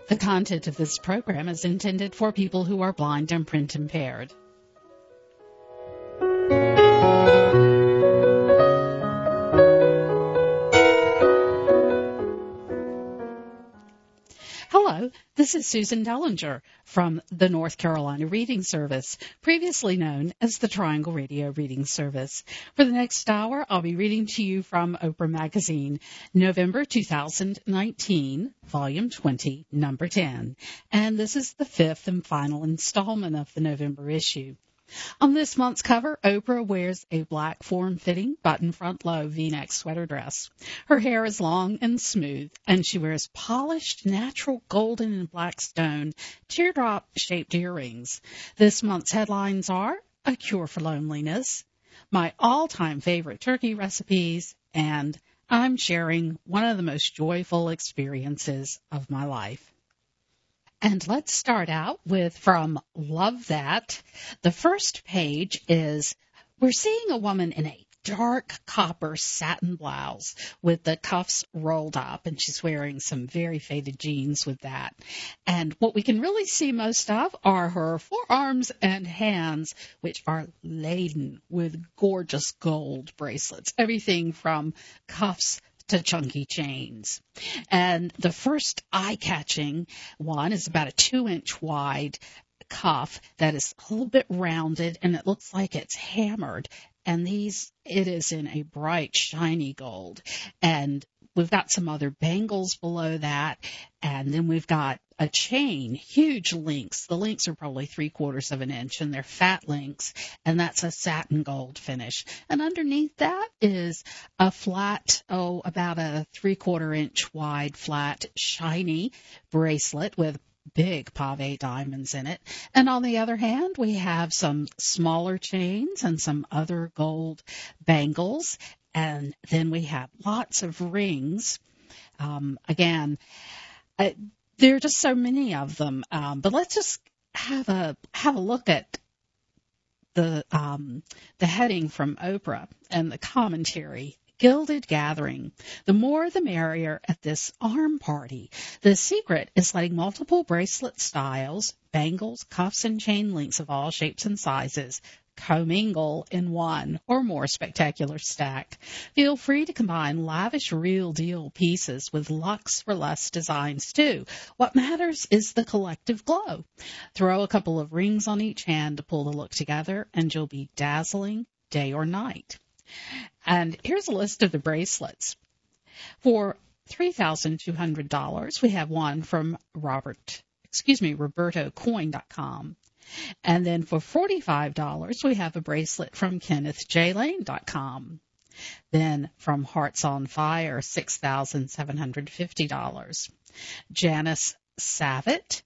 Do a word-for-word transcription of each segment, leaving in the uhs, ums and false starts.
The content of this program is intended for people who are blind and print impaired. Hello, this is Susan Dellinger from the North Carolina Reading Service, previously known as the Triangle Radio Reading Service. For the next hour, I'll be reading to you from Oprah Magazine, November two thousand nineteen, Volume twenty, Number ten. And this is the fifth and final installment of the November issue. On this month's cover, Oprah wears a black form-fitting button front-low V-neck sweater dress. Her hair is long and smooth, and she wears polished, natural golden and black stone teardrop-shaped earrings. This month's headlines are A Cure for Loneliness, my all-time favorite turkey recipes, and I'm sharing one of the most joyful experiences of my life. And let's start out with from Love That. The first page is, we're seeing a woman in a dark copper satin blouse with the cuffs rolled up, and she's wearing some very faded jeans with that. And what we can really see most of are her forearms and hands, which are laden with gorgeous gold bracelets, everything from cuffs to chunky chains. And the first eye-catching one is about a two-inch wide cuff that is a little bit rounded, and it looks like it's hammered. And these, it is in a bright, shiny gold. And we've got some other bangles below that, and then we've got a chain, huge links. The links are probably three quarters of an inch, and they're fat links, and that's a satin gold finish. And underneath that is a flat, oh, about a three-quarter inch wide, flat, shiny bracelet with big pave diamonds in it. And on the other hand, we have some smaller chains and some other gold bangles. And then we have lots of rings. Um, again, I, there are just so many of them. Um, but let's just have a have a look at the um, the heading from Oprah and the commentary. Gilded gathering. The more the merrier at this arm party. The secret is letting multiple bracelet styles, bangles, cuffs, and chain links of all shapes and sizes commingle in one or more spectacular stack. Feel free to combine lavish real deal pieces with luxe for less designs too. What matters is the collective glow. Throw a couple of rings on each hand to pull the look together, and you'll be dazzling day or night. And here's a list of the bracelets. For three thousand two hundred dollars, we have one from Robert, excuse me, Roberto Coin dot com. And then for forty-five dollars, we have a bracelet from Kenneth J Lane dot com. Then from Hearts on Fire, six thousand seven hundred fifty dollars. Janice Savitt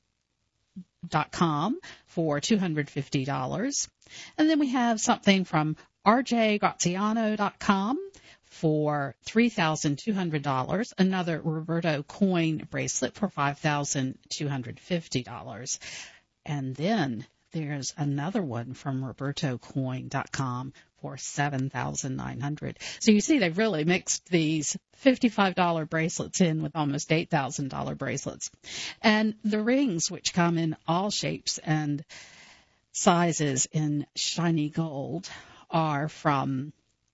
dot com for two hundred fifty dollars. And then we have something from R J Graziano dot com for three thousand two hundred dollars, another Roberto Coin bracelet for five thousand two hundred fifty dollars. And then there's another one from Roberto Coin dot com for seven thousand nine hundred dollars. So you see they've really mixed these fifty-five dollars bracelets in with almost eight thousand dollars bracelets. And the rings, which come in all shapes and sizes in shiny gold, are from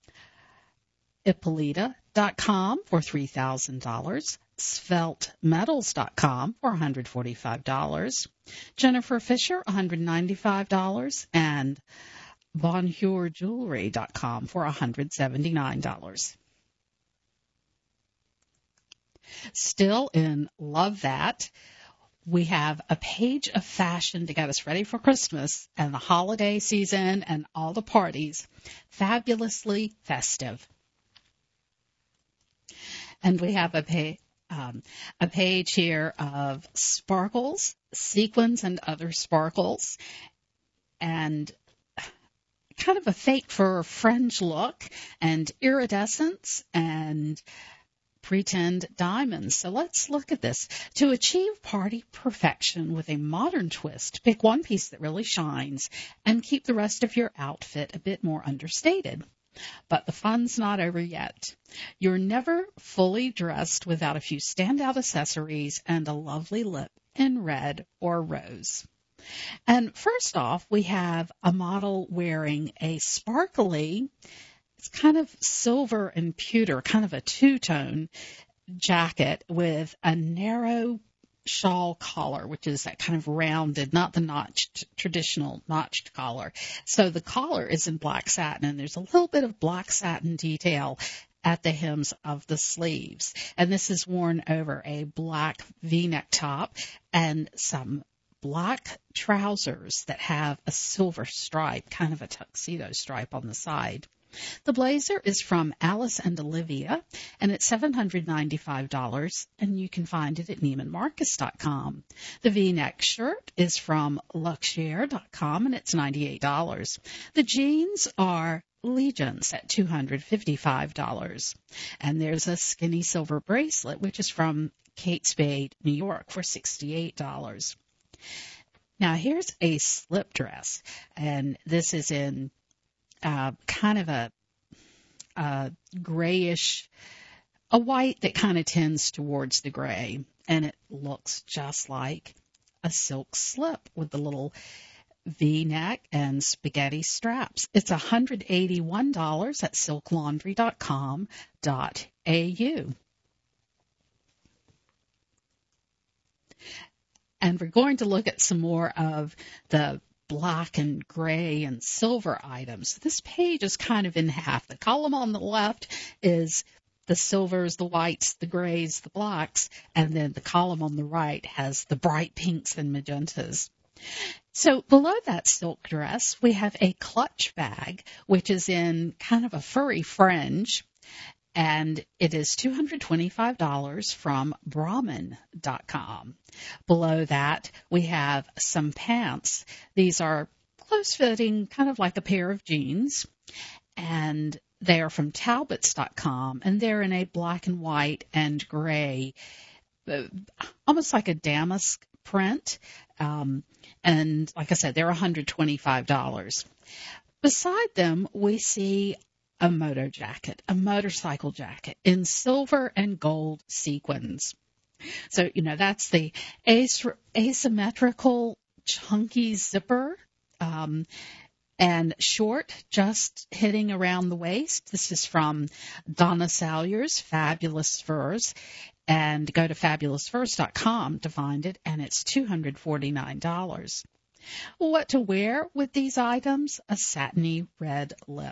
Ippolita dot com for three thousand dollars, Svelte Metals dot com for one hundred forty-five dollars, Jennifer Fisher one hundred ninety-five dollars, and Bonjour Jewelry dot com for one hundred seventy-nine dollars. Still in Love That, we have a page of fashion to get us ready for Christmas and the holiday season and all the parties. Fabulously festive. And we have a, pa- um, a page here of sparkles, sequins, and other sparkles. And kind of a fake fur fringe look and iridescence and pretend diamonds. So let's look at this. To achieve party perfection with a modern twist, pick one piece that really shines and keep the rest of your outfit a bit more understated. But the fun's not over yet. You're never fully dressed without a few standout accessories and a lovely lip in red or rose. And first off, we have a model wearing a sparkly, it's kind of silver and pewter, kind of a two-tone jacket with a narrow shawl collar, which is that kind of rounded, not the notched, traditional notched collar. So the collar is in black satin, and there's a little bit of black satin detail at the hems of the sleeves. And this is worn over a black V-neck top and some black trousers that have a silver stripe, kind of a tuxedo stripe on the side. The blazer is from Alice and Olivia, and it's seven hundred ninety-five dollars, and you can find it at Neiman Marcus dot com. The V-neck shirt is from Luxshare dot com, and it's ninety-eight dollars. The jeans are Legions at two hundred fifty-five dollars. And there's a skinny silver bracelet, which is from Kate Spade, New York, for sixty-eight dollars. Now, here's a slip dress, and this is in uh, kind of a, a grayish, a white that kind of tends towards the gray, and it looks just like a silk slip with the little V-neck and spaghetti straps. It's one hundred eighty-one dollars at silk laundry dot com dot a u. And we're going to look at some more of the black and gray and silver items. This page is kind of in half. The column on the left is the silvers, the whites, the grays, the blacks, and then the column on the right has the bright pinks and magentas. So below that silk dress, we have a clutch bag, which is in kind of a furry fringe, and it is two hundred twenty-five dollars from Brahmin dot com. Below that, we have some pants. These are close-fitting, kind of like a pair of jeans, and they are from Talbots dot com, and they're in a black and white and gray, almost like a damask print. Um, and like I said, they're one hundred twenty-five dollars. Beside them, we see a moto jacket, a motorcycle jacket in silver and gold sequins. So, you know, that's the as- asymmetrical chunky zipper, um, and short, just hitting around the waist. This is from Donna Salyer's Fabulous Furs. And go to fabulous furs dot com to find it, and it's two hundred forty-nine dollars. What to wear with these items? A satiny red lip.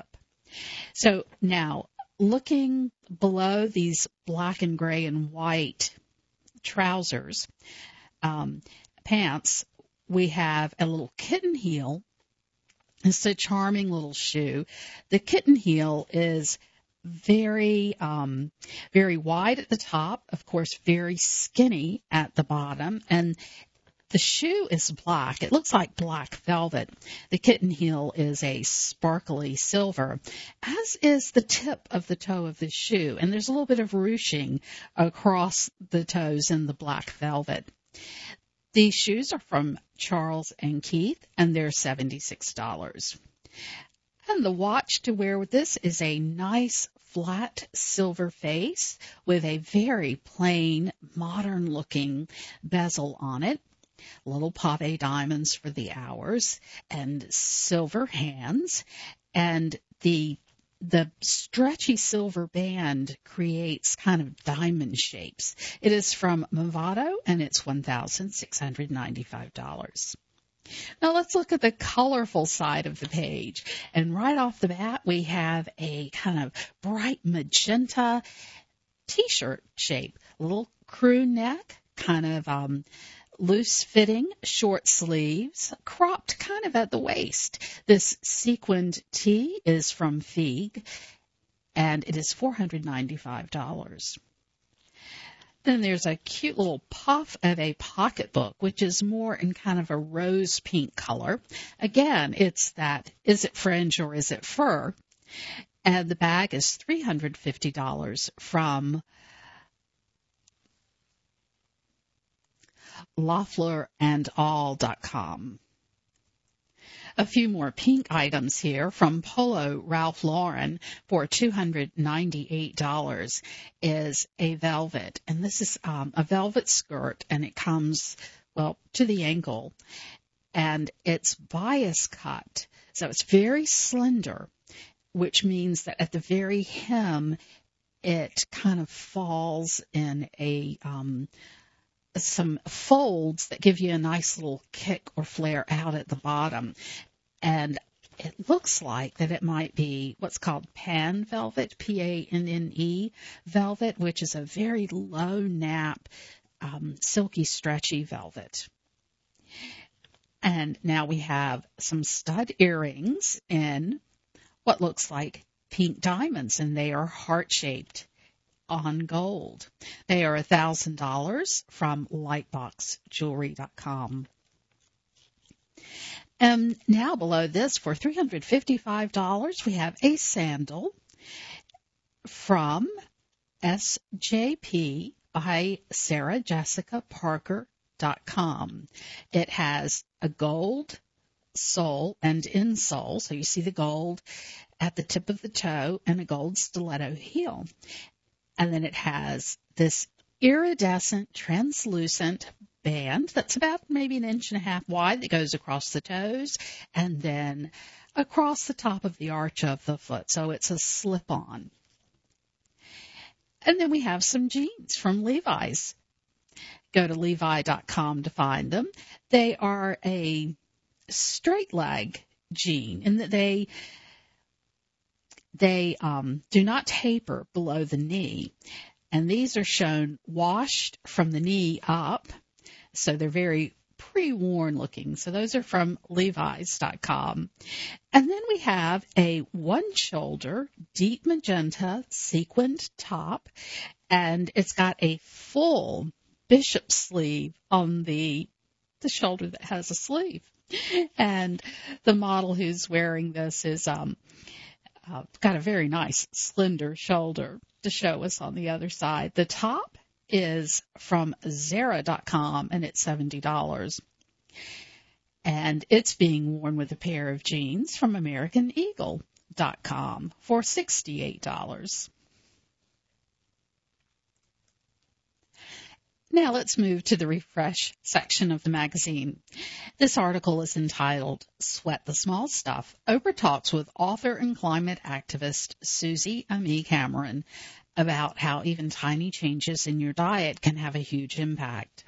So now, looking below these black and gray and white trousers, um, pants, we have a little kitten heel. It's a charming little shoe. The kitten heel is very, um, very wide at the top, of course, very skinny at the bottom, and the shoe is black. It looks like black velvet. The kitten heel is a sparkly silver, as is the tip of the toe of the shoe, and there's a little bit of ruching across the toes in the black velvet. These shoes are from Charles and Keith, and they're seventy-six dollars. And the watch to wear with this is a nice flat silver face with a very plain, modern-looking bezel on it. Little pave diamonds for the hours and silver hands. And the the stretchy silver band creates kind of diamond shapes. It is from Movado, and it's one thousand six hundred ninety-five dollars. Now let's look at the colorful side of the page. And right off the bat, we have a kind of bright magenta t-shirt shape. Little crew neck, kind of um, loose-fitting, short sleeves, cropped kind of at the waist. This sequined tee is from Feig, and it is four hundred ninety-five dollars. Then there's a cute little puff of a pocketbook, which is more in kind of a rose pink color. Again, it's that, is it fringe or is it fur? And the bag is three hundred fifty dollars from Loeffler and all dot com. A few more pink items here from Polo Ralph Lauren for two hundred ninety-eight dollars is a velvet. And this is um, a velvet skirt, and it comes well, to the ankle, and it's bias cut. So it's very slender, which means that at the very hem, it kind of falls in a um, some folds that give you a nice little kick or flare out at the bottom. And it looks like that it might be what's called pan velvet, P A N N E velvet, which is a very low nap, um, silky, stretchy velvet. And now we have some stud earrings in what looks like pink diamonds, and they are heart-shaped on gold. They are one thousand dollars from lightbox jewelry dot com. And now below this, for three hundred fifty-five dollars, we have a sandal from S J P by Sarah Jessica Parker dot com. It has a gold sole and insole, so you see the gold at the tip of the toe and a gold stiletto heel. And then it has this iridescent, translucent band that's about maybe an inch and a half wide that goes across the toes and then across the top of the arch of the foot. So it's a slip-on. And then we have some jeans from Levi's. Go to levi dot com to find them. They are a straight leg jean in that they they um, do not taper below the knee. And these are shown washed from the knee up. So they're very pre-worn looking. So those are from levis dot com. And then we have a one-shoulder deep magenta sequined top. And it's got a full bishop sleeve on the the shoulder that has a sleeve. And the model who's wearing this is um, uh, got a very nice slender shoulder to show us on the other side. The top is from zara dot com, and it's seventy dollars. And it's being worn with a pair of jeans from american eagle dot com for sixty-eight dollars. Now let's move to the refresh section of the magazine. This article is entitled Sweat the Small Stuff. Oprah talks with author and climate activist Susie Ami Cameron about how even tiny changes in your diet can have a huge impact.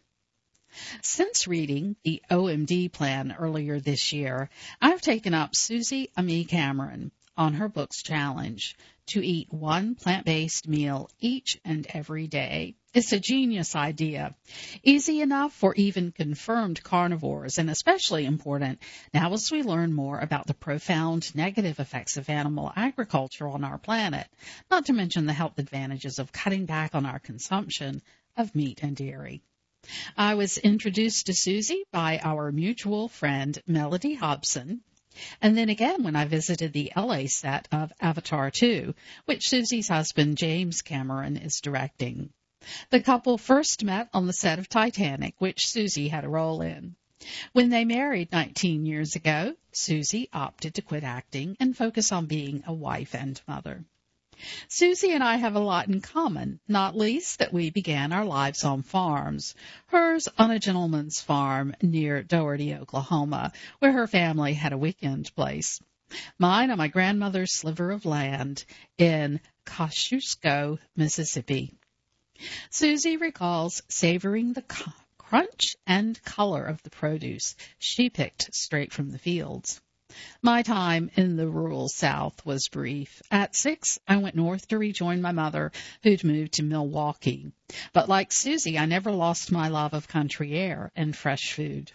Since reading the O M D plan earlier this year, I've taken up Susie Ami Cameron on her book's challenge to eat one plant-based meal each and every day. It's a genius idea, easy enough for even confirmed carnivores, and especially important now as we learn more about the profound negative effects of animal agriculture on our planet, not to mention the health advantages of cutting back on our consumption of meat and dairy. I was introduced to Susie by our mutual friend, Melody Hobson, and then again when I visited the L A set of Avatar two, which Susie's husband, James Cameron, is directing. The couple first met on the set of Titanic, which Susie had a role in. When they married nineteen years ago, Susie opted to quit acting and focus on being a wife and mother. Susie and I have a lot in common, not least that we began our lives on farms. Hers on a gentleman's farm near Doherty, Oklahoma, where her family had a weekend place. Mine on my grandmother's sliver of land in Kosciuszko, Mississippi. Susie recalls savoring the crunch and color of the produce she picked straight from the fields. My time in the rural South was brief. At six, I went north to rejoin my mother, who'd moved to Milwaukee. But like Susie, I never lost my love of country air and fresh food.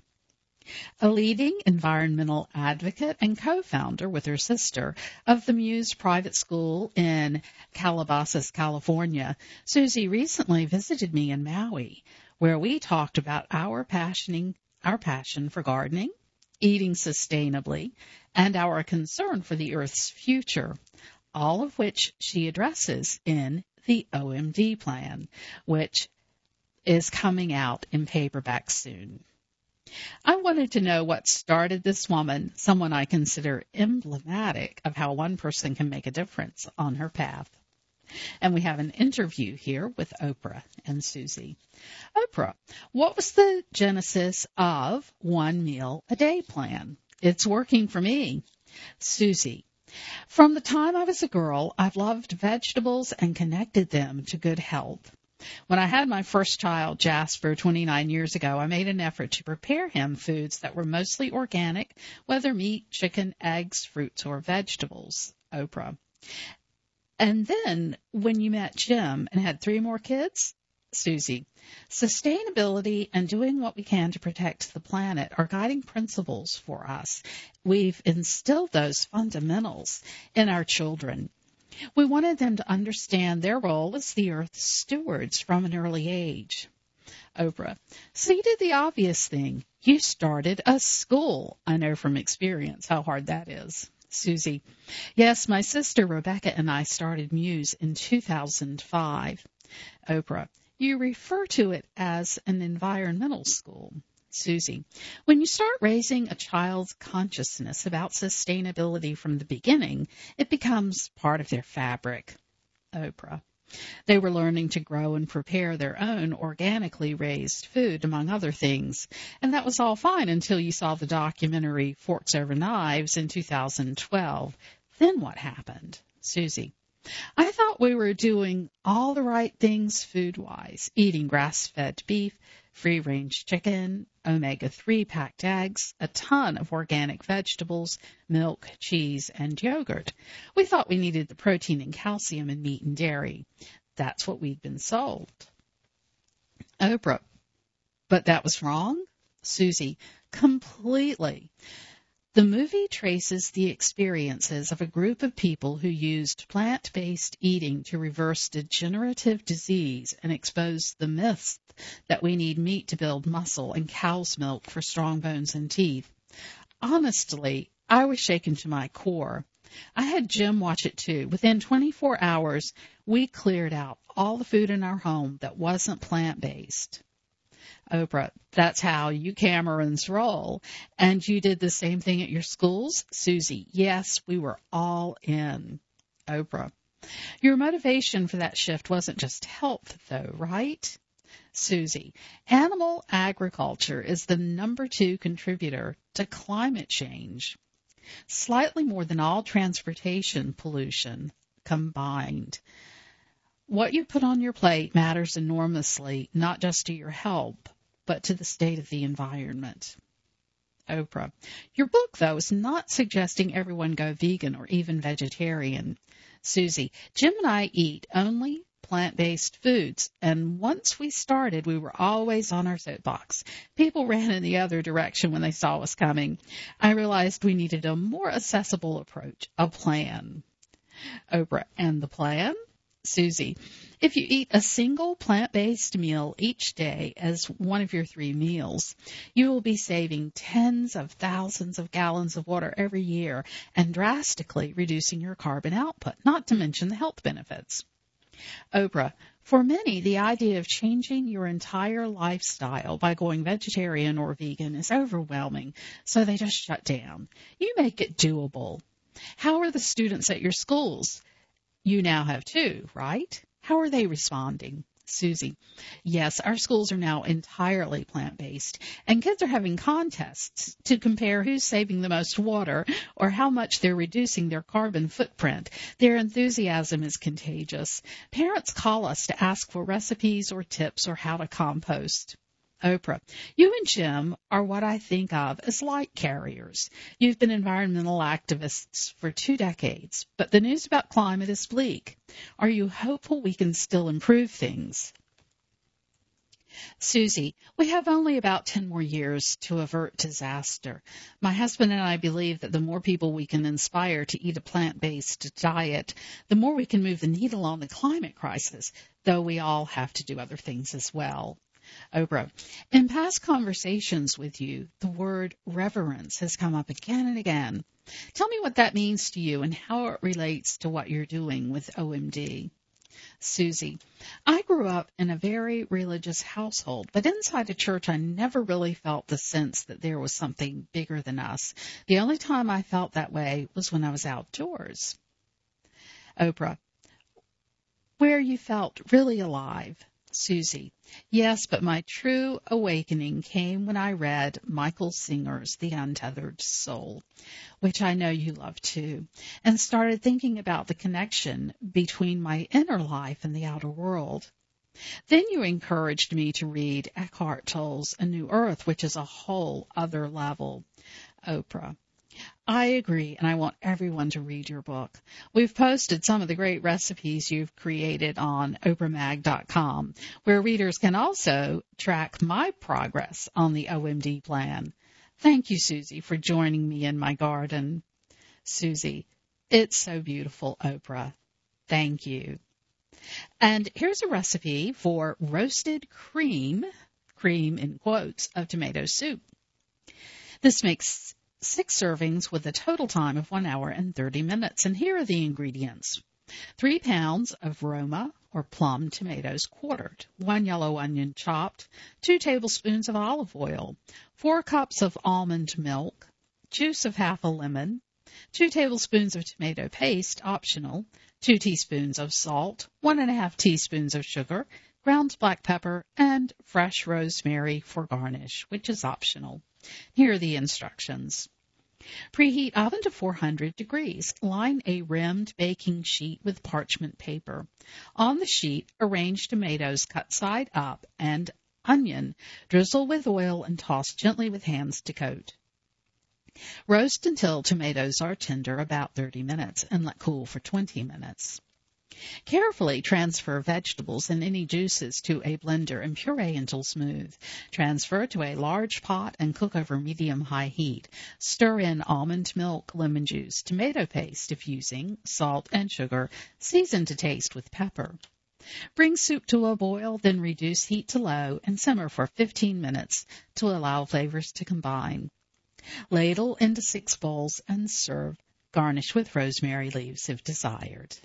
A leading environmental advocate and co-founder with her sister of the Muse Private School in Calabasas, California, Susie recently visited me in Maui, where we talked about our passioning, our passion for gardening, eating sustainably, and our concern for the Earth's future, all of which she addresses in the O M D plan, which is coming out in paperback soon. I wanted to know what started this woman, someone I consider emblematic of how one person can make a difference on her path. And we have an interview here with Oprah and Susie. Oprah, what was the genesis of one meal a day plan? It's working for me. Susie, from the time I was a girl, I've loved vegetables and connected them to good health. When I had my first child, Jasper, twenty-nine years ago, I made an effort to prepare him foods that were mostly organic, whether meat, chicken, eggs, fruits, or vegetables. Oprah. And then when you met Jim and had three more kids? Susie. Sustainability and doing what we can to protect the planet are guiding principles for us. We've instilled those fundamentals in our children. We wanted them to understand their role as the Earth's stewards from an early age. Oprah. So you did the obvious thing. You started a school. I know from experience how hard that is. Susie. Yes, my sister Rebecca and I started Muse in two thousand five. Oprah. You refer to it as an environmental school. Susie, when you start raising a child's consciousness about sustainability from the beginning, it becomes part of their fabric. Oprah. They were learning to grow and prepare their own organically raised food, among other things. And that was all fine until you saw the documentary Forks Over Knives in two thousand twelve. Then what happened? Susie. I thought we were doing all the right things food-wise, eating grass-fed beef, free-range chicken, omega three packed eggs, a ton of organic vegetables, milk, cheese, and yogurt. We thought we needed the protein and calcium in meat and dairy. That's what we'd been sold. Oprah. But that was wrong? Susie. Completely. The movie traces the experiences of a group of people who used plant-based eating to reverse degenerative disease and expose the myths that we need meat to build muscle and cow's milk for strong bones and teeth. Honestly, I was shaken to my core. I had Jim watch it too. Within twenty-four hours, we cleared out all the food in our home that wasn't plant-based. Oprah, that's how you Camerons roll. And you did the same thing at your schools? Susie, yes, we were all in. Oprah, your motivation for that shift wasn't just health, though, right? Susie, animal agriculture is the number two contributor to climate change, slightly more than all transportation pollution combined. What you put on your plate matters enormously, not just to your health, but to the state of the environment. Oprah, your book, though, is not suggesting everyone go vegan or even vegetarian. Susie, Jim and I eat only plant-based foods, and once we started, we were always on our soapbox. People ran in the other direction when they saw us coming. I realized we needed a more accessible approach, a plan. Oprah, and the plan? Susie, if you eat a single plant-based meal each day as one of your three meals, you will be saving tens of thousands of gallons of water every year and drastically reducing your carbon output, not to mention the health benefits. Oprah, for many, the idea of changing your entire lifestyle by going vegetarian or vegan is overwhelming, so they just shut down. You make it doable. How are the students at your schools? You now have two, right? How are they responding? Susie, yes, our schools are now entirely plant-based, and kids are having contests to compare who's saving the most water or how much they're reducing their carbon footprint. Their enthusiasm is contagious. Parents call us to ask for recipes or tips or how to compost. Oprah, you and Jim are what I think of as light carriers. You've been environmental activists for two decades, but the news about climate is bleak. Are you hopeful we can still improve things? Susie, we have only about ten more years to avert disaster. My husband and I believe that the more people we can inspire to eat a plant-based diet, the more we can move the needle on the climate crisis, though we all have to do other things as well. Oprah, in past conversations with you, the word reverence has come up again and again. Tell me what that means to you and how it relates to what you're doing with O M D. Susie, I grew up in a very religious household, but inside a church I never really felt the sense that there was something bigger than us. The only time I felt that way was when I was outdoors. Oprah, where you felt really alive. Susie: yes, but my true awakening came when I read Michael Singer's The Untethered Soul, which I know you love too, and started thinking about the connection between my inner life and the outer world. Then you encouraged me to read Eckhart Tolle's A New Earth, which is a whole other level. Oprah: I agree, and I want everyone to read your book. We've posted some of the great recipes you've created on oprah mag dot com, where readers can also track my progress on the O M D plan. Thank you, Susie, for joining me in my garden. Susie: it's so beautiful, Oprah. Thank you. And here's a recipe for roasted cream, cream in quotes, of tomato soup. This makes six servings with a total time of one hour and thirty minutes. And here are the ingredients. Three pounds of Roma or plum tomatoes quartered, one yellow onion chopped, two tablespoons of olive oil, four cups of almond milk, juice of half a lemon, two tablespoons of tomato paste, optional, two teaspoons of salt, one and a half teaspoons of sugar, ground black pepper, and fresh rosemary for garnish, which is optional. Here are the instructions. Preheat oven to four hundred degrees. Line a rimmed baking sheet with parchment paper. On the sheet, arrange tomatoes cut side up and onion. Drizzle with oil and toss gently with hands to coat. Roast until tomatoes are tender, about thirty minutes, and let cool for twenty minutes. Carefully transfer vegetables and any juices to a blender and puree until smooth. Transfer to a large pot and cook over medium-high heat. Stir in almond milk, lemon juice, tomato paste if using, salt and sugar. Season to taste with pepper. Bring soup to a boil, then reduce heat to low and simmer for fifteen minutes to allow flavors to combine. Ladle into six bowls and serve. Garnish with rosemary leaves if desired.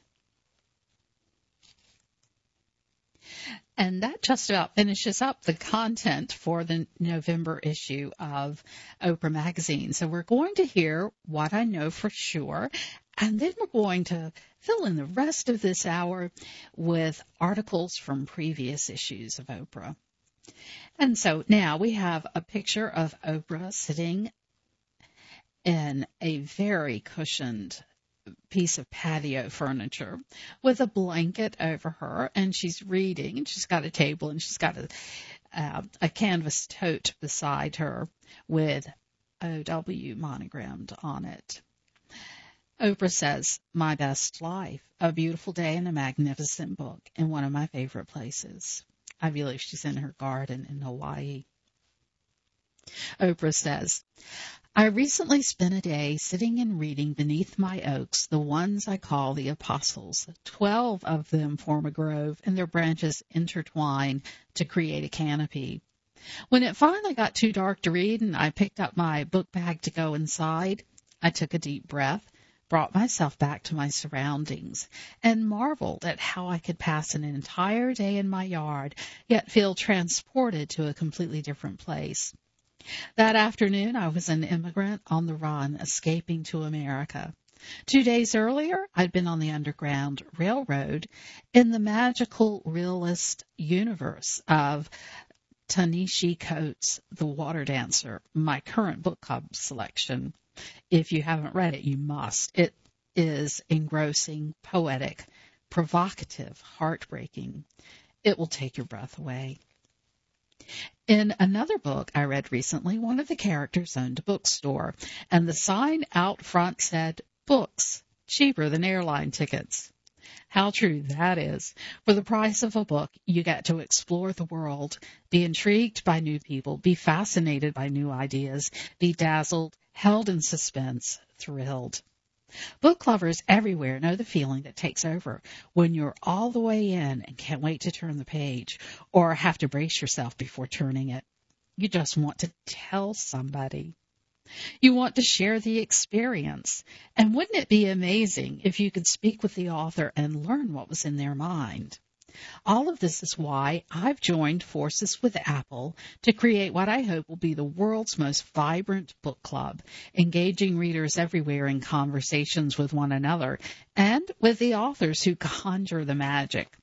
And that just about finishes up the content for the November issue of Oprah Magazine. So we're going to hear What I Know for Sure, and then we're going to fill in the rest of this hour with articles from previous issues of Oprah. And so now we have a picture of Oprah sitting in a very cushioned piece of patio furniture with a blanket over her, and she's reading, and she's got a table, and she's got a, uh, a canvas tote beside her with O W monogrammed on it. Oprah says, "My best life, a beautiful day and a magnificent book in one of my favorite places." I believe she's in her garden in Hawaii. Oprah says, "I recently spent a day sitting and reading beneath my oaks, the ones I call the apostles. Twelve of them form a grove, and their branches intertwine to create a canopy. When it finally got too dark to read and I picked up my book bag to go inside, I took a deep breath, brought myself back to my surroundings, and marveled at how I could pass an entire day in my yard, yet feel transported to a completely different place. That afternoon, I was an immigrant on the run, escaping to America. Two days earlier, I'd been on the Underground Railroad in the magical realist universe of Ta-Nehisi Coates' The Water Dancer, my current book club selection. If you haven't read it, you must. It is engrossing, poetic, provocative, heartbreaking. It will take your breath away." In another book I read recently, one of the characters owned a bookstore, and the sign out front said, "Books, cheaper than airline tickets." How true that is. For the price of a book, you get to explore the world, be intrigued by new people, be fascinated by new ideas, be dazzled, held in suspense, thrilled. Book lovers everywhere know the feeling that takes over when you're all the way in and can't wait to turn the page, or have to brace yourself before turning it. You just want to tell somebody. You want to share the experience. And wouldn't it be amazing if you could speak with the author and learn what was in their mind? All of this is why I've joined forces with Apple to create what I hope will be the world's most vibrant book club, engaging readers everywhere in conversations with one another and with the authors who conjure the magic.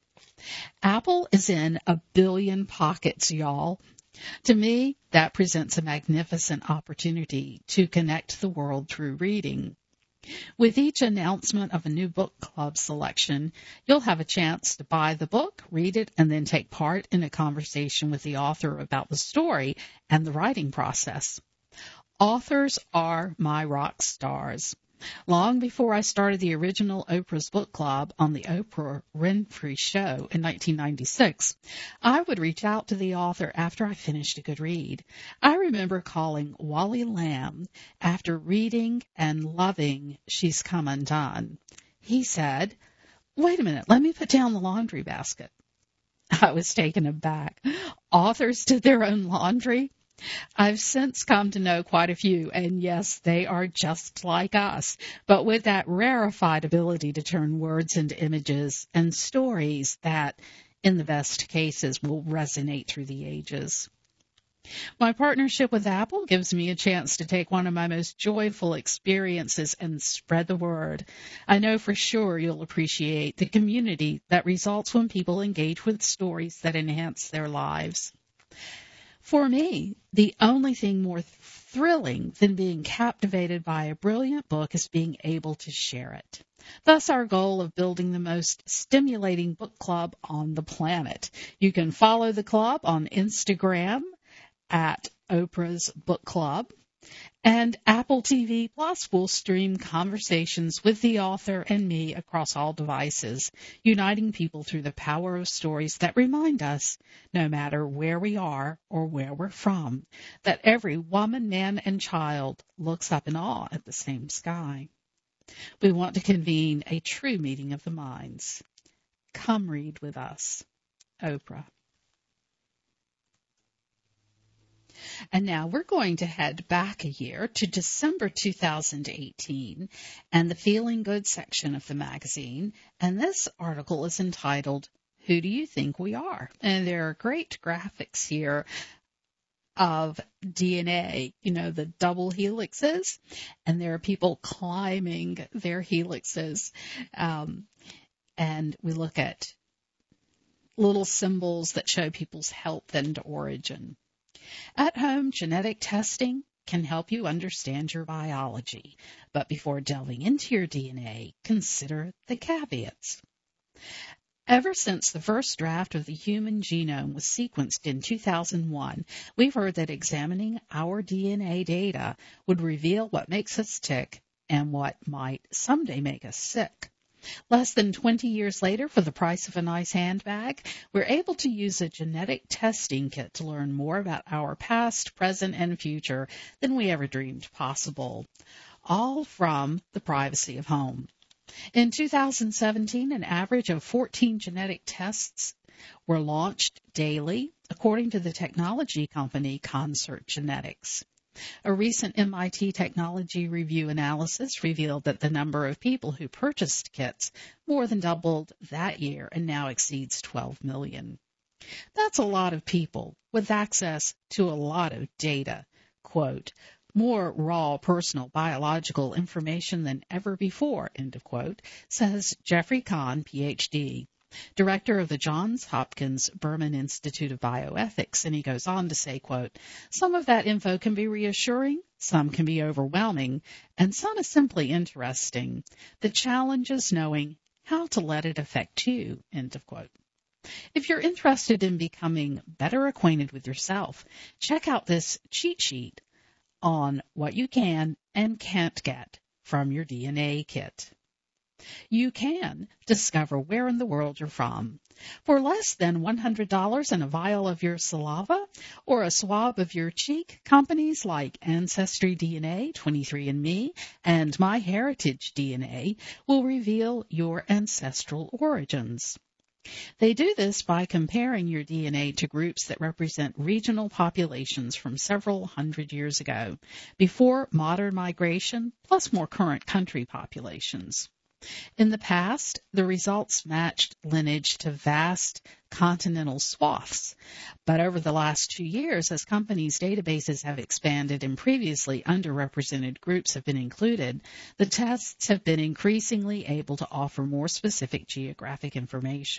Apple is in a billion pockets, y'all. To me, that presents a magnificent opportunity to connect the world through reading. With each announcement of a new book club selection, you'll have a chance to buy the book, read it, and then take part in a conversation with the author about the story and the writing process. Authors are my rock stars. Long before I started the original Oprah's Book Club on the Oprah Winfrey Show in nineteen ninety-six, I would reach out to the author after I finished a good read. I remember calling Wally Lamb after reading and loving She's Come Undone. He said, "Wait a minute, let me put down the laundry basket." I was taken aback. Authors did their own laundry? I've since come to know quite a few, and yes, they are just like us, but with that rarefied ability to turn words into images and stories that, in the best cases, will resonate through the ages. My partnership with Apple gives me a chance to take one of my most joyful experiences and spread the word. I know for sure you'll appreciate the community that results when people engage with stories that enhance their lives. For me, the only thing more thrilling than being captivated by a brilliant book is being able to share it. Thus, our goal of building the most stimulating book club on the planet. You can follow the club on Instagram at Oprah's Book Club, and Apple T V Plus will stream conversations with the author and me across all devices, uniting people through the power of stories that remind us, no matter where we are or where we're from, that every woman, man, and child looks up in awe at the same sky. We want to convene a true meeting of the minds. Come read with us. Oprah. And now we're going to head back a year to December two thousand eighteen and the Feeling Good section of the magazine. And this article is entitled, Who Do You Think We Are? And there are great graphics here of D N A, you know, the double helixes. And there are people climbing their helixes. Um, and we look at little symbols that show people's health and origin. At home, genetic testing can help you understand your biology, but before delving into your D N A, consider the caveats. Ever since the first draft of the human genome was sequenced in two thousand one, we've heard that examining our D N A data would reveal what makes us tick and what might someday make us sick. Less than twenty years later, for the price of a nice handbag, we're able to use a genetic testing kit to learn more about our past, present, and future than we ever dreamed possible, all from the privacy of home. In two thousand seventeen, an average of fourteen genetic tests were launched daily, according to the technology company Concert Genetics. A recent M I T Technology Review analysis revealed that the number of people who purchased kits more than doubled that year and now exceeds twelve million. That's a lot of people with access to a lot of data. Quote, more raw personal biological information than ever before, end of quote, says Jeffrey Kahn, P H D, director of the Johns Hopkins Berman Institute of Bioethics, and he goes on to say, quote, some of that info can be reassuring, some can be overwhelming, and some is simply interesting. The challenge is knowing how to let it affect you, end of quote. If you're interested in becoming better acquainted with yourself, check out this cheat sheet on what you can and can't get from your D N A kit. You can discover where in the world you're from. For less than one hundred dollars and a vial of your saliva or a swab of your cheek, companies like Ancestry D N A, twenty-three and me, and MyHeritage D N A will reveal your ancestral origins. They do this by comparing your D N A to groups that represent regional populations from several hundred years ago, before modern migration, plus more current country populations. In the past, the results matched lineage to vast continental swaths. But over the last two years, as companies' databases have expanded and previously underrepresented groups have been included, the tests have been increasingly able to offer more specific geographic information.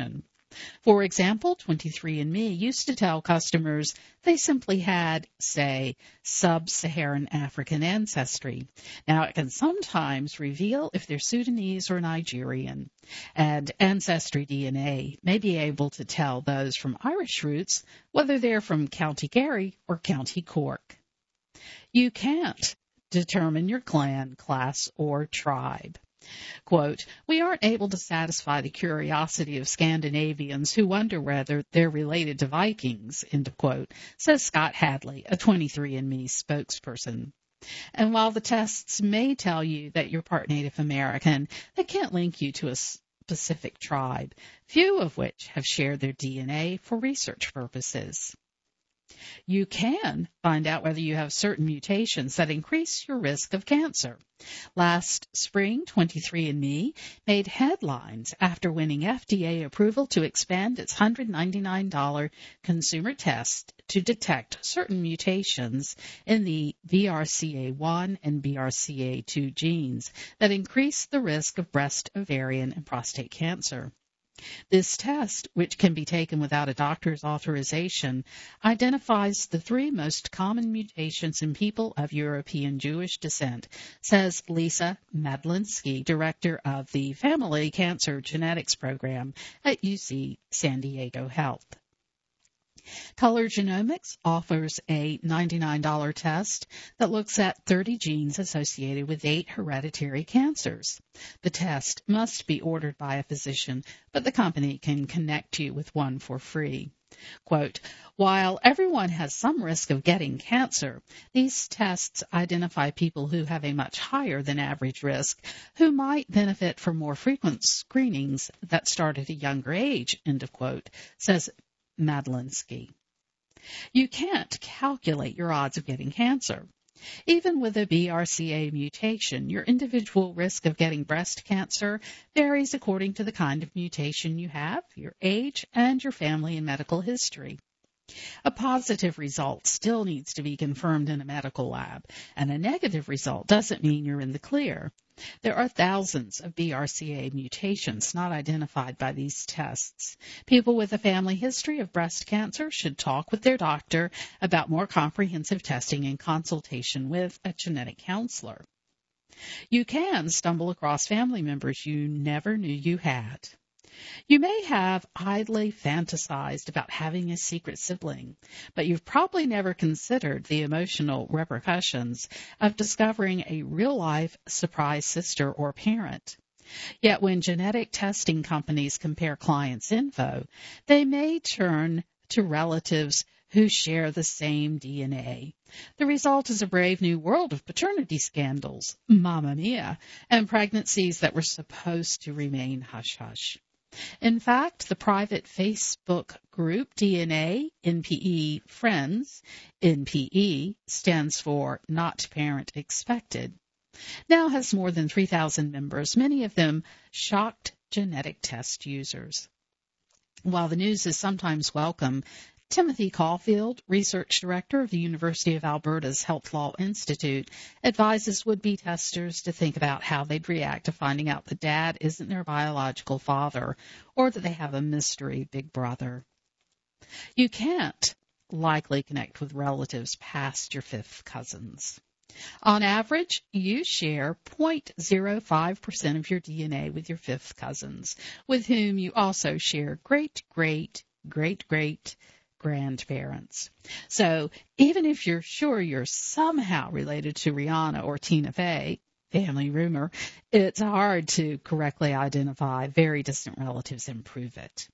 For example, twenty-three and me used to tell customers they simply had, say, sub-Saharan African ancestry. Now, it can sometimes reveal if they're Sudanese or Nigerian, and Ancestry D N A may be able to tell those from Irish roots whether they're from County Kerry or County Cork. You can't determine your clan, class, or tribe. Quote, we aren't able to satisfy the curiosity of Scandinavians who wonder whether they're related to Vikings, end of quote, says Scott Hadley, a twenty-three and me spokesperson. And while the tests may tell you that you're part Native American, they can't link you to a specific tribe, few of which have shared their D N A for research purposes. You can find out whether you have certain mutations that increase your risk of cancer. Last spring, twenty-three and me made headlines after winning F D A approval to expand its one hundred ninety-nine dollars consumer test to detect certain mutations in the B R C A one and B R C A two genes that increase the risk of breast, ovarian, and prostate cancer. This test, which can be taken without a doctor's authorization, identifies the three most common mutations in people of European Jewish descent, says Lisa Madlinsky, director of the Family Cancer Genetics Program at U C San Diego Health. Color Genomics offers a ninety-nine dollars test that looks at thirty genes associated with eight hereditary cancers. The test must be ordered by a physician, but the company can connect you with one for free. Quote, while everyone has some risk of getting cancer, these tests identify people who have a much higher than average risk, who might benefit from more frequent screenings that start at a younger age, end of quote, says Madlinsky. You can't calculate your odds of getting cancer. Even with a B R C A mutation, your individual risk of getting breast cancer varies according to the kind of mutation you have, your age, and your family and medical history. A positive result still needs to be confirmed in a medical lab, and a negative result doesn't mean you're in the clear. There are thousands of B R C A mutations not identified by these tests. People with a family history of breast cancer should talk with their doctor about more comprehensive testing and consultation with a genetic counselor. You can stumble across family members you never knew you had. You may have idly fantasized about having a secret sibling, but you've probably never considered the emotional repercussions of discovering a real-life surprise sister or parent. Yet when genetic testing companies compare clients' info, they may turn to relatives who share the same D N A. The result is a brave new world of paternity scandals, mamma mia, and pregnancies that were supposed to remain hush-hush. In fact, the private Facebook group D N A N P E Friends, N P E stands for Not Parent Expected, now has more than three thousand members, many of them shocked genetic test users. While the news is sometimes welcome, Timothy Caulfield, research director of the University of Alberta's Health Law Institute, advises would-be testers to think about how they'd react to finding out that dad isn't their biological father or that they have a mystery big brother. You can't likely connect with relatives past your fifth cousins. On average, you share zero point zero five percent of your D N A with your fifth cousins, with whom you also share great, great, great, great, grandparents. So even if you're sure you're somehow related to Rihanna or Tina Fey, family rumor, it's hard to correctly identify very distant relatives and prove it.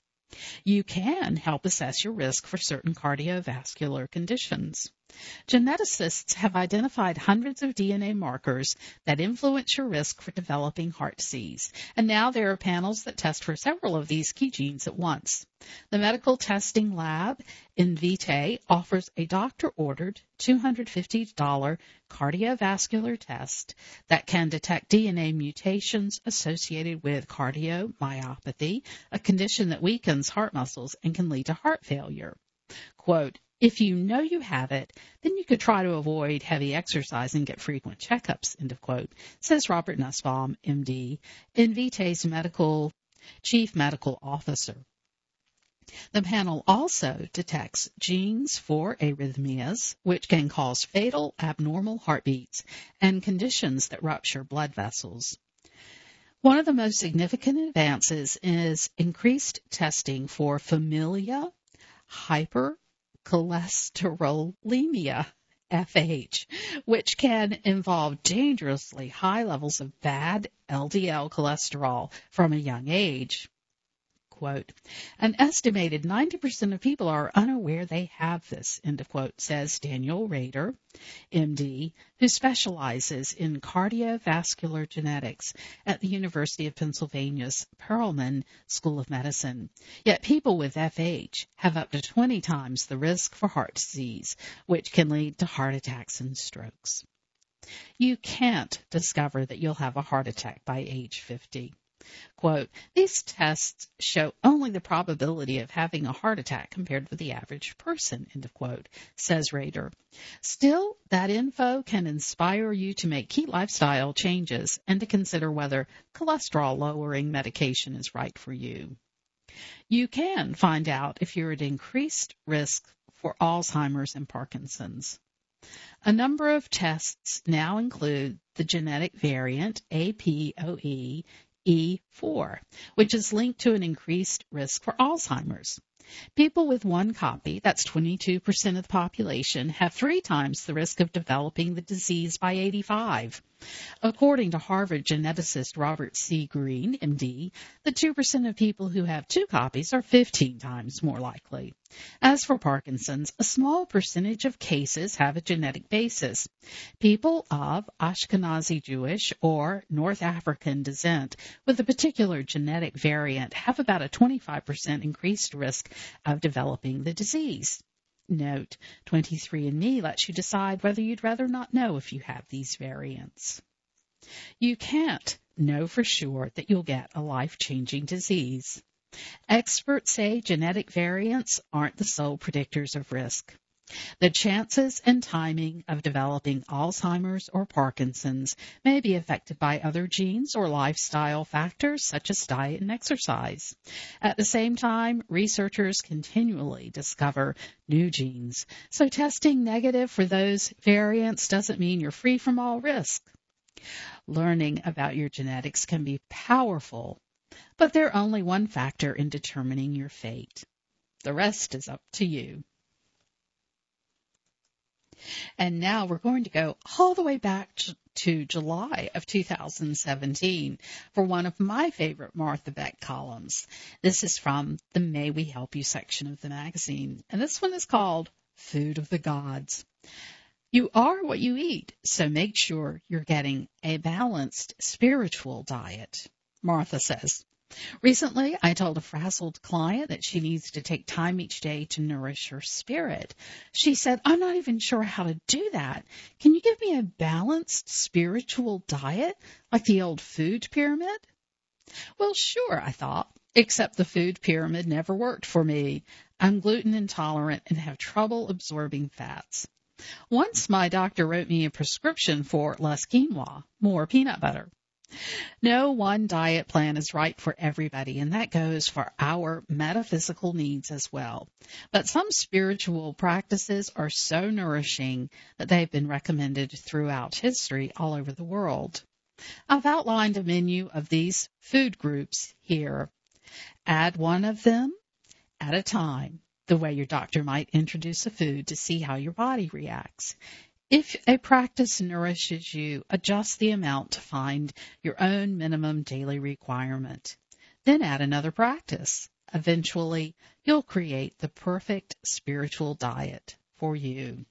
You can help assess your risk for certain cardiovascular conditions. Geneticists have identified hundreds of D N A markers that influence your risk for developing heart disease, and now there are panels that test for several of these key genes at once. The medical testing lab, Invitae, offers a doctor-ordered two hundred fifty dollars cardiovascular test that can detect D N A mutations associated with cardiomyopathy, a condition that weakens heart muscles and can lead to heart failure. Quote, if you know you have it, then you could try to avoid heavy exercise and get frequent checkups, end of quote, says Robert Nussbaum, M D, Invitae's medical chief medical officer. The panel also detects genes for arrhythmias, which can cause fatal abnormal heartbeats and conditions that rupture blood vessels. One of the most significant advances is increased testing for familial hypercholesterolemia, F H, which can involve dangerously high levels of bad L D L cholesterol from a young age. Quote, an estimated ninety percent of people are unaware they have this, end of quote, says Daniel Rader, M D, who specializes in cardiovascular genetics at the University of Pennsylvania's Perelman School of Medicine. Yet people with F H have up to twenty times the risk for heart disease, which can lead to heart attacks and strokes. You can't discover that you'll have a heart attack by age fifty. Quote, these tests show only the probability of having a heart attack compared with the average person, end of quote, says Rader. Still, that info can inspire you to make key lifestyle changes and to consider whether cholesterol-lowering medication is right for you. You can find out if you're at increased risk for Alzheimer's and Parkinson's. A number of tests now include the genetic variant A P O E E four, which is linked to an increased risk for Alzheimer's. People with one copy, that's twenty-two percent of the population, have three times the risk of developing the disease by eighty-five. According to Harvard geneticist Robert C. Green, M D, the two percent of people who have two copies are fifteen times more likely. As for Parkinson's, a small percentage of cases have a genetic basis. People of Ashkenazi Jewish or North African descent with a particular genetic variant have about a twenty-five percent increased risk of developing the disease. Note, twenty-three and me lets you decide whether you'd rather not know if you have these variants. You can't know for sure that you'll get a life-changing disease. Experts say genetic variants aren't the sole predictors of risk. The chances and timing of developing Alzheimer's or Parkinson's may be affected by other genes or lifestyle factors such as diet and exercise. At the same time, researchers continually discover new genes, so testing negative for those variants doesn't mean you're free from all risk. Learning about your genetics can be powerful, but they're only one factor in determining your fate. The rest is up to you. And now we're going to go all the way back to July of two thousand seventeen for one of my favorite Martha Beck columns. This is from the May We Help You section of the magazine, and this one is called Food of the Gods. You are what you eat, so make sure you're getting a balanced spiritual diet, Martha says. Recently, I told a frazzled client that she needs to take time each day to nourish her spirit. She said, I'm not even sure how to do that. Can you give me a balanced spiritual diet, like the old food pyramid? Well, sure, I thought, except the food pyramid never worked for me. I'm gluten intolerant and have trouble absorbing fats. Once my doctor wrote me a prescription for less quinoa, more peanut butter. No one diet plan is right for everybody, and that goes for our metaphysical needs as well. But some spiritual practices are so nourishing that they've been recommended throughout history all over the world. I've outlined a menu of these food groups here. Add one of them at a time, the way your doctor might introduce a food to see how your body reacts. If a practice nourishes you, adjust the amount to find your own minimum daily requirement. Then add another practice. Eventually, you'll create the perfect spiritual diet for you.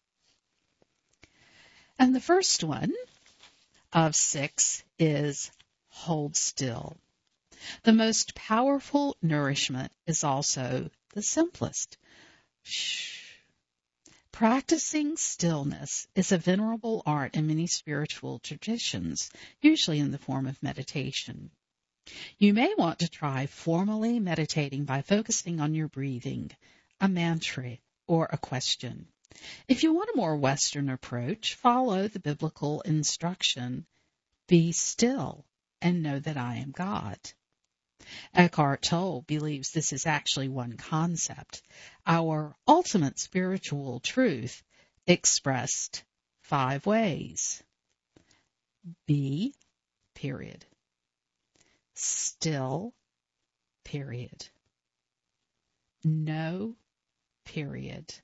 And the first one of six is hold still. The most powerful nourishment is also the simplest. Shh. Practicing stillness is a venerable art in many spiritual traditions, usually in the form of meditation. You may want to try formally meditating by focusing on your breathing, a mantra, or a question. If you want a more Western approach, follow the biblical instruction, be still and know that I am God. Eckhart Tolle believes this is actually one concept, our ultimate spiritual truth expressed five ways. Be, period. Still, period. Know, period.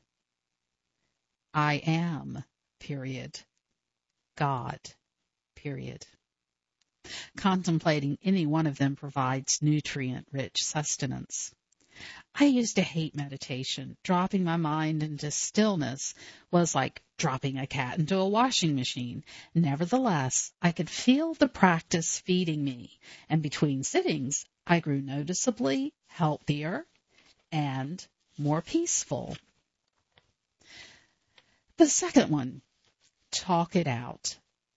I am, period. God, period. Contemplating any one of them provides nutrient-rich sustenance. I used to hate meditation. Dropping my mind into stillness was like dropping a cat into a washing machine. Nevertheless, I could feel the practice feeding me, and between sittings, I grew noticeably healthier and more peaceful. The second one, talk it out.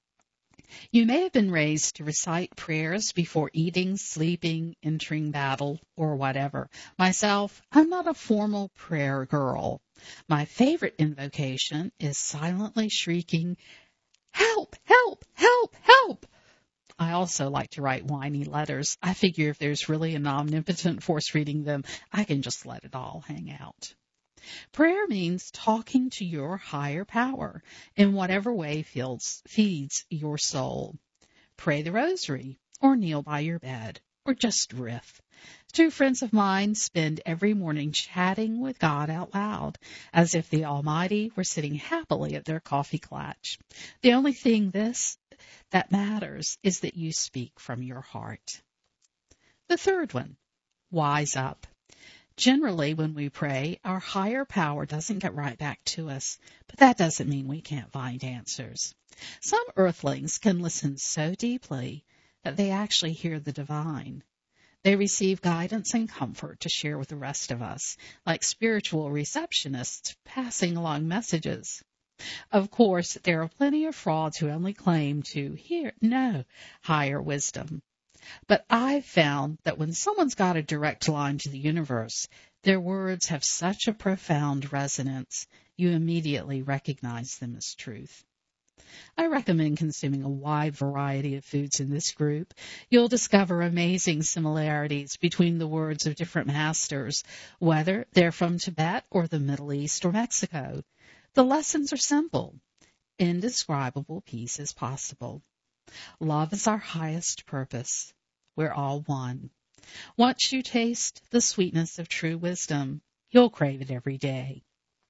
You may have been raised to recite prayers before eating, sleeping, entering battle, or whatever. Myself, I'm not a formal prayer girl. My favorite invocation is silently shrieking, "Help! Help! Help! Help!" I also like to write whiny letters. I figure if there's really an omnipotent force reading them, I can just let it all hang out. Prayer means talking to your higher power in whatever way feels, feeds your soul. Pray the rosary, or kneel by your bed, or just riff. Two friends of mine spend every morning chatting with God out loud, as if the Almighty were sitting happily at their coffee clutch. The only thing this that matters is that you speak from your heart. The third one, wise up. Generally, when we pray, our higher power doesn't get right back to us, but that doesn't mean we can't find answers. Some earthlings can listen so deeply that they actually hear the divine. They receive guidance and comfort to share with the rest of us, like spiritual receptionists passing along messages. Of course, there are plenty of frauds who only claim to hear, know higher wisdom. But I've found that when someone's got a direct line to the universe, their words have such a profound resonance, you immediately recognize them as truth. I recommend consuming a wide variety of foods in this group. You'll discover amazing similarities between the words of different masters, whether they're from Tibet or the Middle East or Mexico. The lessons are simple. Indescribable peace is possible. Love is our highest purpose. We're all one. Once you taste the sweetness of true wisdom, you'll crave it every day.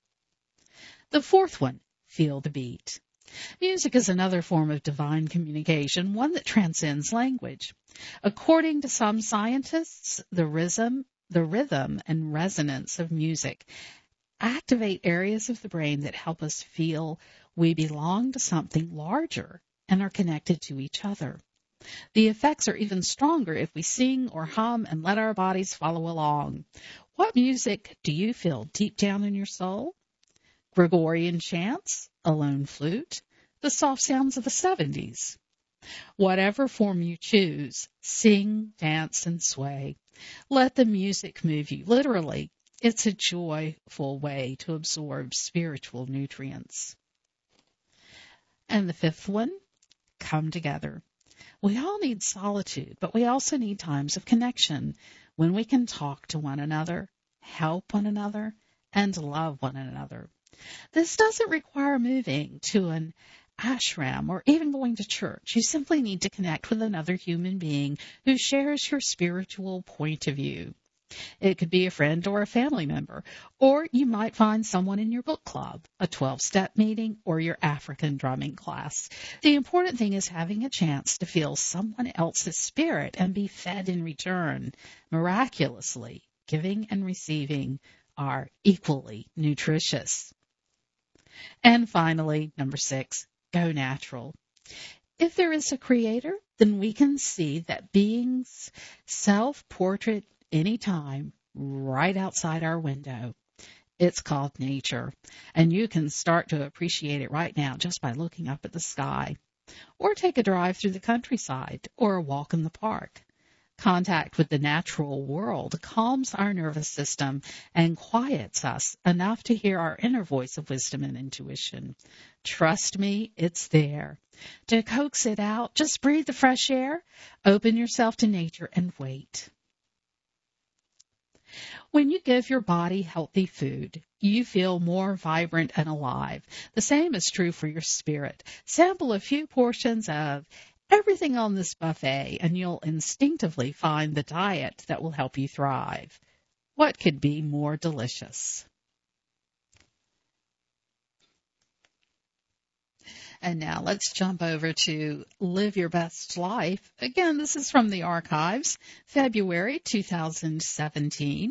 The fourth one, feel the beat. Music is another form of divine communication, one that transcends language. According to some scientists, the rhythm, the rhythm and resonance of music activate areas of the brain that help us feel we belong to something larger and are connected to each other. The effects are even stronger if we sing or hum and let our bodies follow along. What music do you feel deep down in your soul? Gregorian chants, a lone flute, the soft sounds of the seventies. Whatever form you choose, sing, dance, and sway. Let the music move you. Literally, it's a joyful way to absorb spiritual nutrients. And the fifth one, come together. We all need solitude, but we also need times of connection when we can talk to one another, help one another, and love one another. This doesn't require moving to an ashram or even going to church. You simply need to connect with another human being who shares your spiritual point of view. It could be a friend or a family member, or you might find someone in your book club, a twelve-step meeting, or your African drumming class. The important thing is having a chance to feel someone else's spirit and be fed in return. Miraculously, giving and receiving are equally nutritious. And finally, number six, go natural. If there is a creator, then we can see that being's self-portrait anytime right outside our window. It's called nature, and you can start to appreciate it right now just by looking up at the sky, or take a drive through the countryside, or a walk in the park. Contact with the natural world calms our nervous system and quiets us enough to hear our inner voice of wisdom and intuition. Trust me, it's there. To coax it out, just breathe the fresh air, open yourself to nature, and wait. When you give your body healthy food, you feel more vibrant and alive. The same is true for your spirit. Sample a few portions of everything on this buffet, and you'll instinctively find the diet that will help you thrive. What could be more delicious? And now let's jump over to Live Your Best Life. Again, this is from the archives, February two thousand seventeen.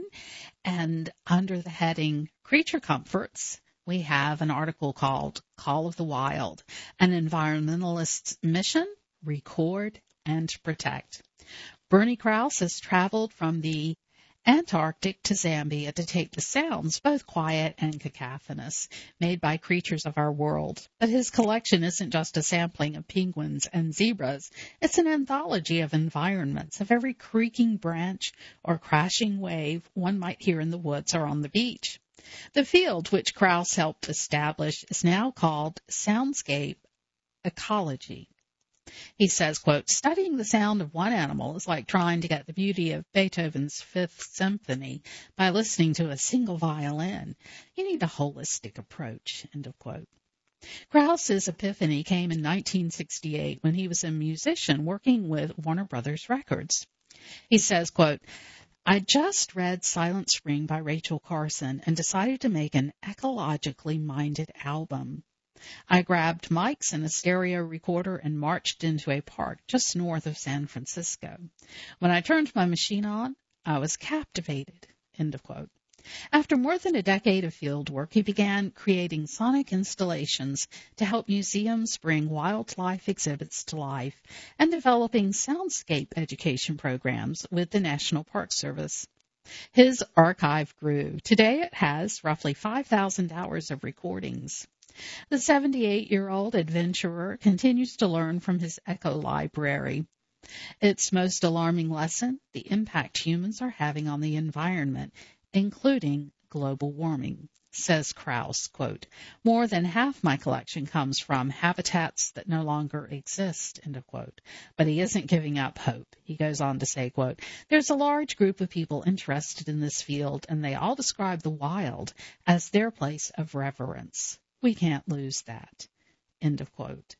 And under the heading Creature Comforts, we have an article called Call of the Wild, an environmentalist's mission, record and protect. Bernie Krause has traveled from the Antarctic to Zambia to take the sounds, both quiet and cacophonous, made by creatures of our world. But his collection isn't just a sampling of penguins and zebras. It's an anthology of environments, of every creaking branch or crashing wave one might hear in the woods or on the beach. The field which Krause helped establish is now called Soundscape Ecology. He says, quote, studying the sound of one animal is like trying to get the beauty of Beethoven's Fifth Symphony by listening to a single violin. You need a holistic approach, end of quote. Krause's epiphany came in nineteen sixty-eight when he was a musician working with Warner Brothers Records. He says, quote, I just read Silent Spring by Rachel Carson and decided to make an ecologically minded album. I grabbed mics and a stereo recorder and marched into a park just north of San Francisco. When I turned my machine on, I was captivated. End of quote. After more than a decade of field work, he began creating sonic installations to help museums bring wildlife exhibits to life and developing soundscape education programs with the National Park Service. His archive grew. Today it has roughly five thousand hours of recordings. The seventy-eight-year-old adventurer continues to learn from his echo library. Its most alarming lesson, the impact humans are having on the environment, including global warming, says Krause, quote, more than half my collection comes from habitats that no longer exist, end of quote. But he isn't giving up hope. He goes on to say, quote, there's a large group of people interested in this field, and they all describe the wild as their place of reverence. We can't lose that, end of quote.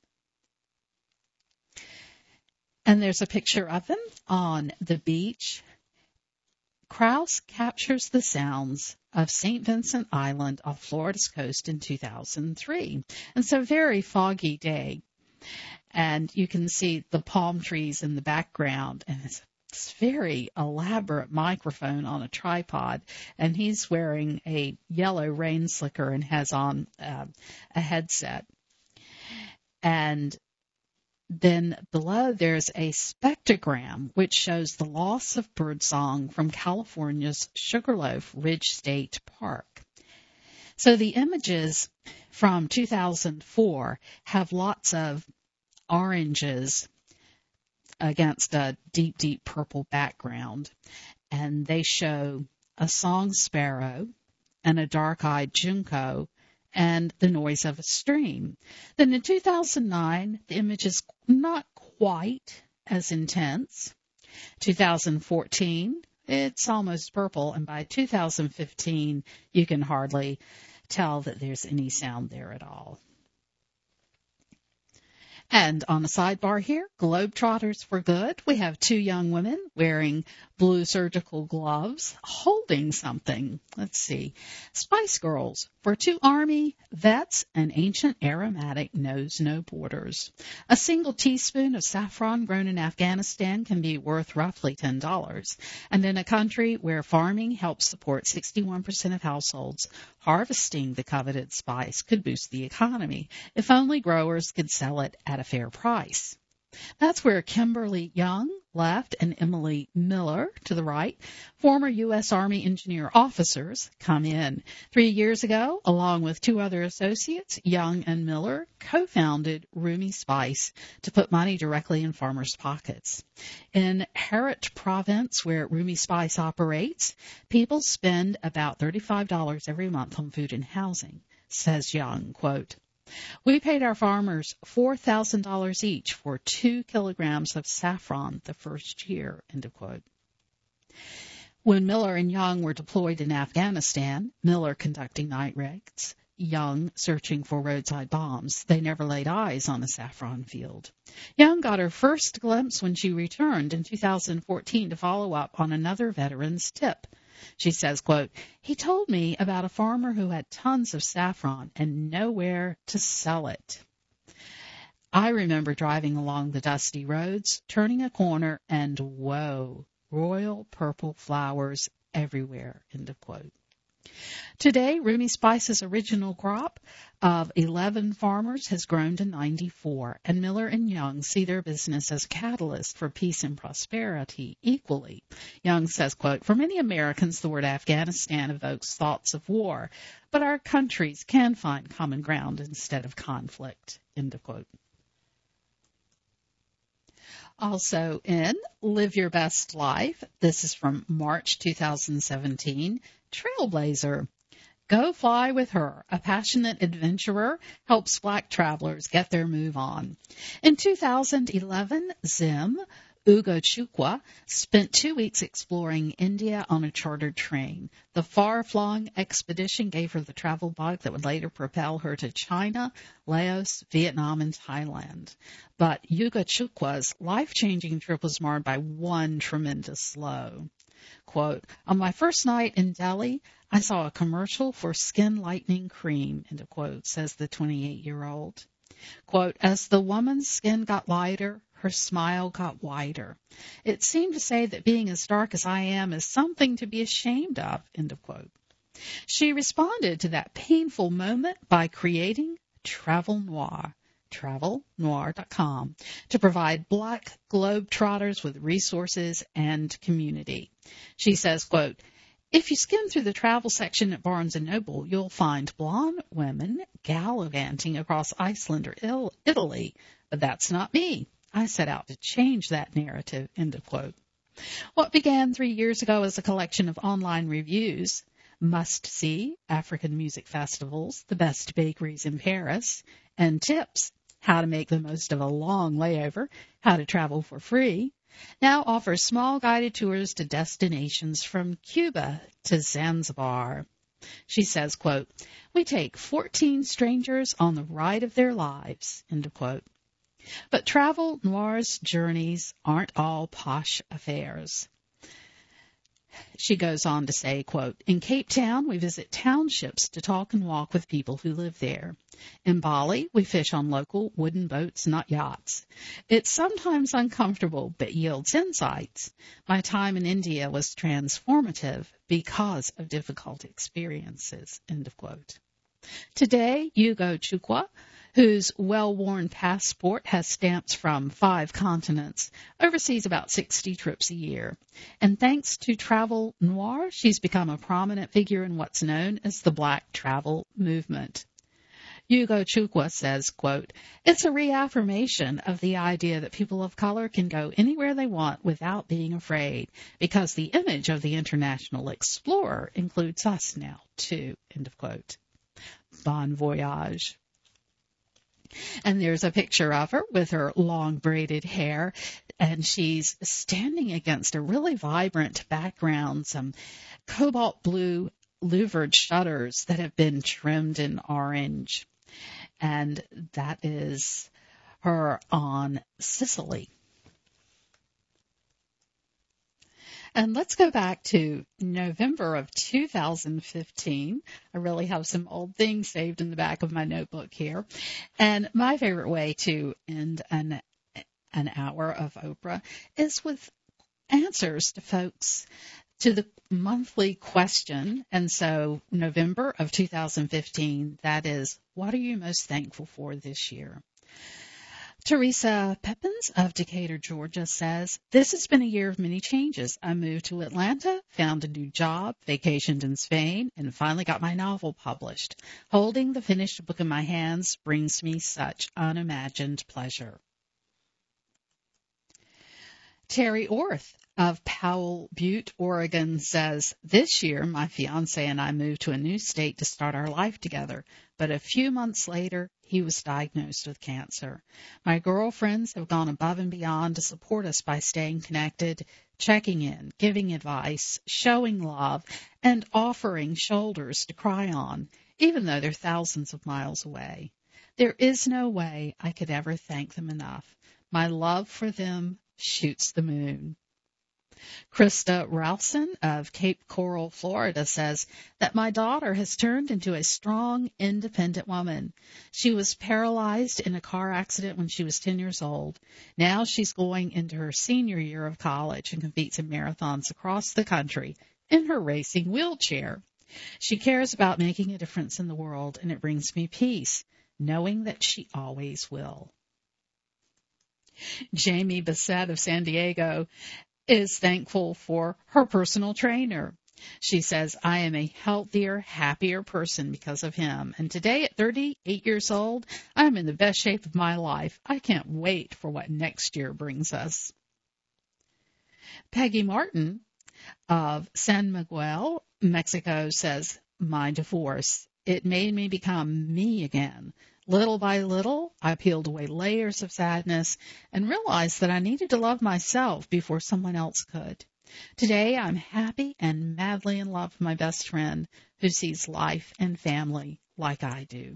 And there's a picture of him on the beach. Krause captures the sounds of Saint Vincent Island off Florida's coast in two thousand three. And it's a very foggy day. And you can see the palm trees in the background. And it's a very elaborate microphone on a tripod. And he's wearing a yellow rain slicker and has on uh, a headset. And then below there's a spectrogram which shows the loss of birdsong from California's Sugarloaf Ridge State Park. So the images from two thousand four have lots of oranges against a deep, deep purple background. And they show a song sparrow and a dark-eyed junco and the noise of a stream. Then in two thousand nine, the image is not quite as intense. two thousand fourteen, it's almost purple, and by two thousand fifteen, you can hardly tell that there's any sound there at all. And on a sidebar here, Globetrotters for Good. We have two young women wearing blue surgical gloves holding something. Let's see. Spice Girls. For two Army vets, an ancient aromatic knows no borders. A single teaspoon of saffron grown in Afghanistan can be worth roughly ten dollars. And in a country where farming helps support sixty-one percent of households, harvesting the coveted spice could boost the economy if only growers could sell it at a fair price. That's where Kimberly Young left and Emily Miller to the right, former U S. Army engineer officers, come in. Three years ago, along with two other associates, Young and Miller co-founded Rumi Spice to put money directly in farmers' pockets. In Herat province, where Rumi Spice operates, people spend about thirty-five dollars every month on food and housing, says Young, quote, we paid our farmers four thousand dollars each for two kilograms of saffron the first year, end of quote. When Miller and Young were deployed in Afghanistan, Miller conducting night raids, Young searching for roadside bombs, they never laid eyes on a saffron field. Young got her first glimpse when she returned in two thousand fourteen to follow up on another veteran's tip. She says, quote, "He told me about a farmer who had tons of saffron and nowhere to sell it. I remember driving along the dusty roads, turning a corner, and whoa, royal purple flowers everywhere," end of quote. Today, Rumi Spice's original crop of eleven farmers has grown to ninety-four, and Miller and Young see their business as a catalyst for peace and prosperity equally. Young says, quote, "For many Americans, the word Afghanistan evokes thoughts of war, but our countries can find common ground instead of conflict," end of quote. Also in Live Your Best Life, this is from March two thousand seventeen, Trailblazer. Go fly with her. A passionate adventurer helps black travelers get their move on. In two thousand eleven, Zim Ugochukwu spent two weeks exploring India on a chartered train. The far-flung expedition gave her the travel bug that would later propel her to China, Laos, Vietnam, and Thailand. But Ugochukwu's life-changing trip was marred by one tremendous low. Quote, "On my first night in Delhi, I saw a commercial for skin lightening cream," end of quote, says the twenty-eight-year-old. Quote, "As the woman's skin got lighter, her smile got wider. It seemed to say that being as dark as I am is something to be ashamed of," end of quote. She responded to that painful moment by creating Travel Noir, travel noir dot com, to provide black globetrotters with resources and community. She says, quote, "If you skim through the travel section at Barnes and Noble, you'll find blonde women gallivanting across Iceland or Il- Italy, but that's not me. I set out to change that narrative," end of quote. What began three years ago as a collection of online reviews, must-see African music festivals, the best bakeries in Paris, and tips, how to make the most of a long layover, how to travel for free, now offers small guided tours to destinations from Cuba to Zanzibar. She says, quote, "We take fourteen strangers on the ride of their lives," end of quote. But Travel Noir's journeys aren't all posh affairs. She goes on to say, quote, "In Cape Town, we visit townships to talk and walk with people who live there. In Bali, we fish on local wooden boats, not yachts. It's sometimes uncomfortable, but yields insights. My time in India was transformative because of difficult experiences," end of quote. Today, Ugochukwu, whose well-worn passport has stamps from five continents, oversees about sixty trips a year. And thanks to Travel Noir, she's become a prominent figure in what's known as the Black Travel Movement. Ugochukwu says, quote, "It's a reaffirmation of the idea that people of color can go anywhere they want without being afraid, because the image of the international explorer includes us now, too," end of quote. Bon voyage. And there's a picture of her with her long braided hair, and she's standing against a really vibrant background, some cobalt blue louvered shutters that have been trimmed in orange. And that is her on Sicily. And let's go back to November of two thousand fifteen. I really have some old things saved in the back of my notebook here. And my favorite way to end an an hour of Oprah is with answers to folks to the monthly question. And so November of two thousand fifteen, that is, what are you most thankful for this year? Teresa Pepins of Decatur, Georgia says, "This has been a year of many changes. I moved to Atlanta, found a new job, vacationed in Spain, and finally got my novel published. Holding the finished book in my hands brings me such unimagined pleasure." Terry Orth of Powell Butte, Oregon says, this year my fiance and I moved to a new state to start our life together, but a few months later he was diagnosed with cancer. My girlfriends have gone above and beyond to support us by staying connected, checking in, giving advice, showing love, and offering shoulders to cry on, even though they're thousands of miles away. There is no way I could ever thank them enough. My love for them shoots the moon. Krista Ralston of Cape Coral, Florida says that my daughter has turned into a strong, independent woman. She was paralyzed in a car accident when she was ten years old. Now she's going into her senior year of college and competes in marathons across the country in her racing wheelchair. She cares about making a difference in the world, and it brings me peace, knowing that she always will. Jamie Bissett of San Diego is thankful for her personal trainer. She says, I am a healthier, happier person because of him. And today at thirty-eight years old, I'm in the best shape of my life. I can't wait for what next year brings us. Peggy Martin of San Miguel, Mexico says, my divorce, it made me become me again. Little by little, I peeled away layers of sadness and realized that I needed to love myself before someone else could. Today, I'm happy and madly in love with my best friend who sees life and family like I do.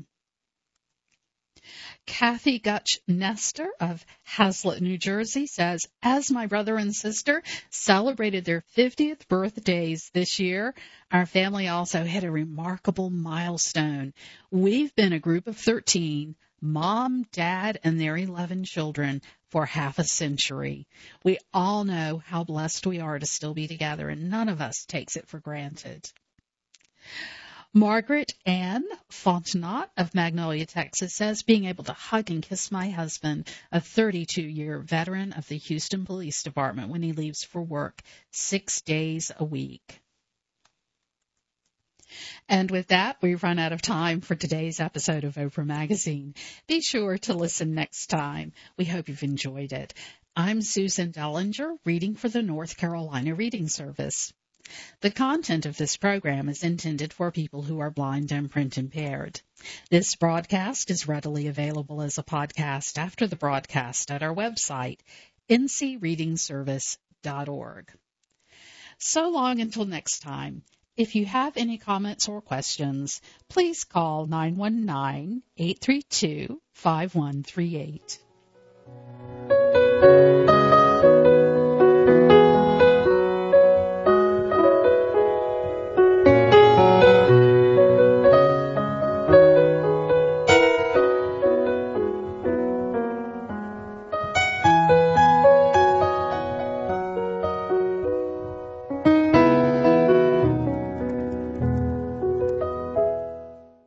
Kathy Gutch Nestor of Hazlet, New Jersey says, as my brother and sister celebrated their fiftieth birthdays this year, our family also hit a remarkable milestone. We've been a group of thirteen, mom, dad, and their eleven children for half a century. We all know how blessed we are to still be together, and none of us takes it for granted. Margaret Ann Fontenot of Magnolia, Texas says, being able to hug and kiss my husband, a thirty-two-year veteran of the Houston Police Department, when he leaves for work six days a week. And with that, we've run out of time for today's episode of Oprah Magazine. Be sure to listen next time. We hope you've enjoyed it. I'm Susan Dellinger, reading for the North Carolina Reading Service. The content of this program is intended for people who are blind and print impaired. This broadcast is readily available as a podcast after the broadcast at our website, n c reading service dot org. So long until next time. If you have any comments or questions, please call nine one nine, eight three two, five one three eight.